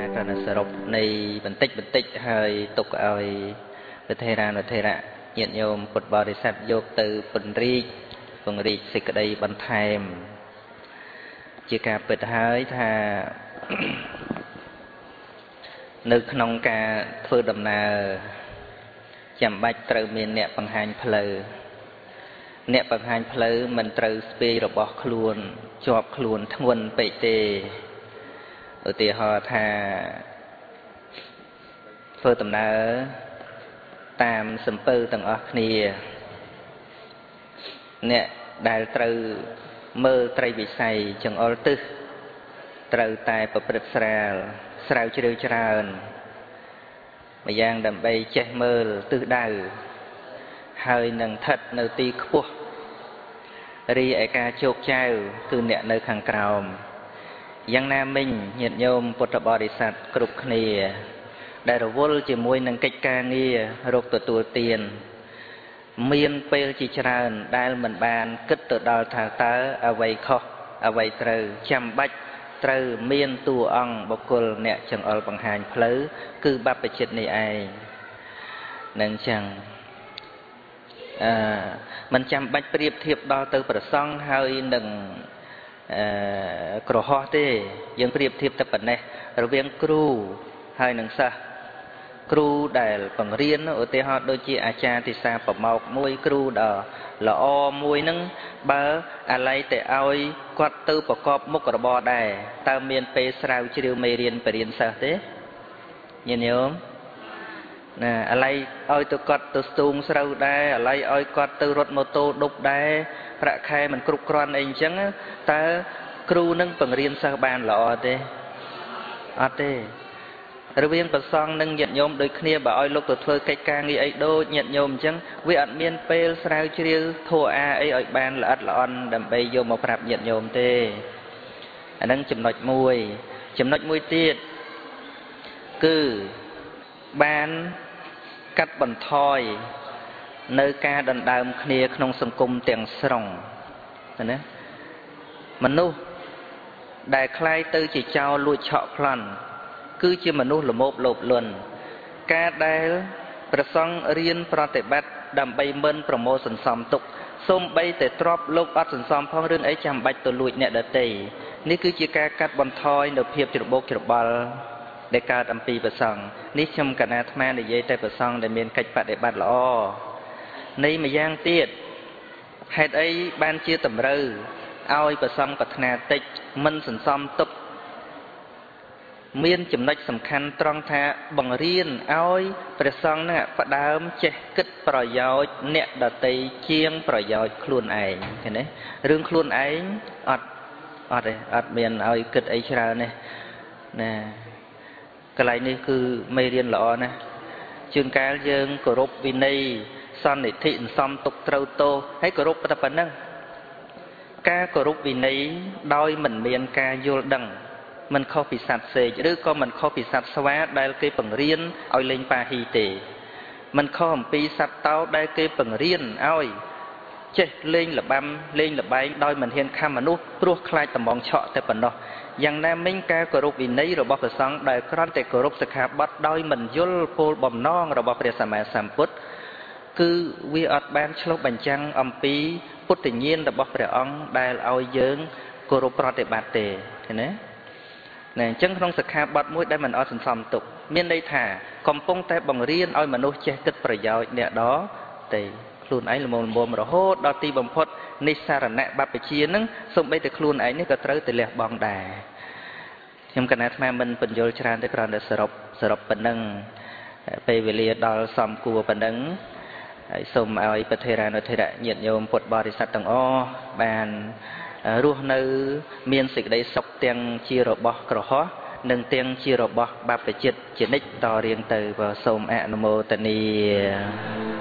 គ្រាន់តែសរុបនៃបន្តិចហើយទុកឲ្យវិធេរានុធេរៈញាតិញោមពុទ្ធបរិស័ទយកទៅពង្រីកសេចក្តីបន្ថែមជាការពិតហើយថានៅក្នុងការធ្វើដំណើរចាំបាច់ត្រូវមានអ្នកបង្ហាញផ្លូវអ្នកបង្ហាញផ្លូវមិនត្រូវស្ពាយរបស់ខ្លួនជាប់ខ្លួនធ្ងន់ពេកទេឧទាហរណ៍ថាធ្វើដំណើរតាមសំពៅទាំងអស់គ្នាអ្នកដែលត្រូវមើលត្រីវិស័យចង្អុលទឹះត្រូវតែប្រព្រឹត្តស្រាវជ្រាវច្រើនម្យ៉ាងដើម្បីចេះមើលទិសដៅហើយនឹងស្ថិតនៅទីខ្ពស់រីឯការជោគជ័យគឺអ្នកនៅខាងក្រោមយ៉ាងណាមិញញាតិញោមពុទ្ធបរិស័ទគ្រប់គ្នាដែលរវល់ជាមួយនឹងកិច្ចការងាររកទទួលទានមានពេលជាច្រើនដែលមិនបានគិតទៅដល់ថាតើអ្វីខុសអ្វីត្រូវចាំបាច់ត្រូវមានតួអង្គបុគ្គលអ្នកចង្អុលបង្ហាញផ្លូវគឺបព្វជិតនេះឯងនឹងចឹងមិនចាំបាច់ប្រៀបធៀបដល់ទៅប្រសង់ហើយនឹងក្រហោះទេយើងប្រៀបធៀបតែប៉ុណ្ណេះរវាងគ្រូហើយនឹងសិស្សគ្រូដែលបង្រៀនឧទាហរណ៍ដូចជាអាចារ្យទិសាប្រមោកមួយគ្រូដ៏ល្អមួយនឹងបើអាឡ័យតែឲ្យគាត់ទៅប្រកបមុខរបរដែរតើមានពេលស្រាវជ្រាវមេរៀនបរៀនសិស្សទេញាតិញោមណាអាឡ័យឲ្យទៅគាត់ទៅស្ទូងស្រូវដែរអាឡ័យឲ្យគាត់ទៅរត់ម៉ូតូដប់ដែរប្រាក់ខែមិនគ្រប់គ្រាន់អីអញ្ចឹងតើគ្រូនឹងបង្រៀនសិស្សបានល្អទេអត់ទេរវាងប្រសង់និងញាតិញោមដូចគ្នាបើឲ្យលោកទៅធ្វើកិច្ចការងារអីដូចញាតិញោមអញ្ចឹងវាអត់មានពេលស្រាវជ្រាវធัวអាអីឲ្យបានល្អិតល្អន់ដើម្បីយកមកប្រាប់ញាតិញោមទេអាហ្នឹងចំណុចមួយទៀតគឺបានកាត់បន្ថយនៅការដណ្ដើមគ្នាក្នុងសង្គមទាំងស្រុងណាមនុស្សដែលคล้ายទៅជាចោរលួចឆក់ប្លន់គឺជាមនុស្សល្មោបលោភលន់ការដែលប្រសង់រៀនប្រតិបត្តិដើម្បីមិនប្រមូលសន្សំទុកសូម្បីតែទ្របលោកអត់សន្សំផងរឿងអីចាំបាច់ទៅលួចអ្នកដទៃនេះគឺជាការកាត់បន្ថយនៅភាពច្របូកច្របល់ដែលកើតអំពីប្រសង់នេះខ្ញុំកណាអាត្មានិយាយតែប្រសង់ដែលមានកិច្ចបដិបត្តិល្អនៃម្យ៉ាងទៀតហេតុអីបានជាតម្រូវឲ្យប្រសង់ប្រាថ្នាតិចមិនសន្សំទុកមានចំណុចសំខាន់ត្រង់ថាបង្រៀនឲ្យព្រះសង្ឃនឹងផ្ដើមចេះគិតប្រយោជន៍អ្នកដទៃជាងប្រយោជន៍ខ្លួនឯងឃើញទេរឿងខ្លួនឯងអត់មានឲ្យគិតអីច្រើនទេណាកន្លែងនេះគឺមេរៀនល្អណាស់ជួនកាលយើងគោរពវិន័យសន្និធិសន្សំទុកត្រូវទោសហើយគោរពតែប៉ុណ្្នឹងការគោរពវិន័យដោយមិនមានការយល់ដឹងមិនខុសពីសត្វសេកឬក៏មិនខុសពីសត្វស្វាដែលគេបង្រៀនឲ្យលេងប៉ាហ៊ីទេមិនខុសអំពីសត្វតោដែលគេបង្រៀនឲ្យចេះលេងល្បាំលេងល្បែងដោយមិនហ៊ានខំមនុស្សព្រោះខ្លាចតំងឆក់តែប៉ុណ្ណោះយ៉ាងណាមិញការគោរពវិន័យរបស់ព្រះសង្ឃដែលគ្រាន់តែគោរពសិក្ខាបទដោយមិនយល់គោលបំណងរបស់ព្រះសម្មាសម្ពុទ្ធគឺវាអត់បានឆ្លុះបញ្ចាំងអំពីពុទ្ធញ្ញាណរបស់ព្រះអង្គដែលឲ្យយើងគោរពប្រតិបត្តិទេឃើញទេអញ្ចឹងក្នុងសិក្ខាបទមួយដែលមិនអត់សន្សំទុកមានន័យថាកំពុងតែបង្រៀនឲ្យមនុស្សចេះគិតប្រយោជន៍អ្នកដទៃខ្លួនឯងល្មមរហូតដល់ទីបំផុតនិស្សរណៈបព្វជិនឹងសូម្បីតែខ្លួនឯងនេះក៏ត្រូវតែលះបង់ដែរខ្ញុំកណាអាត្មាមិនបញ្យល់ច្រើនទេគ្រាន់តែសរុបប៉ុណ្ណឹងពេលវេលាដល់សំគួរប៉ុណ្ណឹងហើយសូមឲ្យប្រធេរានុធេរៈញាតិញោមពុទ្ធបរិស័ទទាំងអស់បានរស់នៅមានសេចក្តីសុខទាំងជារបស់ក្រហោះនិងទាំងជារបស់បព្វជិតជានិច្ចតរៀងទៅសូមអនុមោទនា